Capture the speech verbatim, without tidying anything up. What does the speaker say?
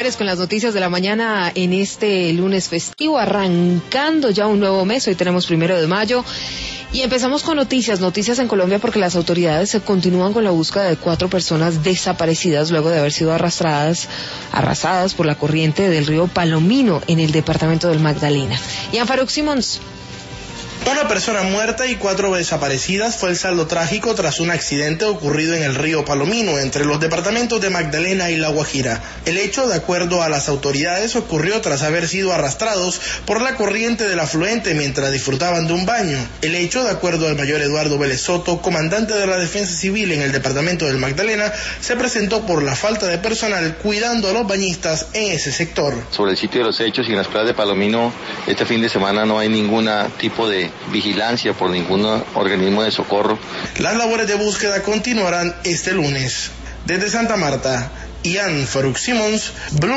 Con las noticias de la mañana en este lunes festivo, arrancando ya un nuevo mes. Hoy tenemos primero de mayo y empezamos con noticias, noticias en Colombia, porque las autoridades se continúan con la búsqueda de cuatro personas desaparecidas luego de haber sido arrastradas, arrasadas por la corriente del río Palomino en el departamento del Magdalena. Ian Farouk Simons. Una persona muerta y cuatro desaparecidas fue el saldo trágico tras un accidente ocurrido en el río Palomino, entre los departamentos de Magdalena y La Guajira. El hecho, de acuerdo a las autoridades, ocurrió tras haber sido arrastrados por la corriente del afluente mientras disfrutaban de un baño. El hecho, de acuerdo al mayor Eduardo Vélez Soto, comandante de la Defensa Civil en el departamento del Magdalena, se presentó por la falta de personal cuidando a los bañistas en ese sector. Sobre el sitio de los hechos y en las playas de Palomino, este fin de semana no hay ningún tipo de vigilancia por ningún organismo de socorro. Las labores de búsqueda continuarán este lunes. Desde Santa Marta, Ian Farouk Simons, Blue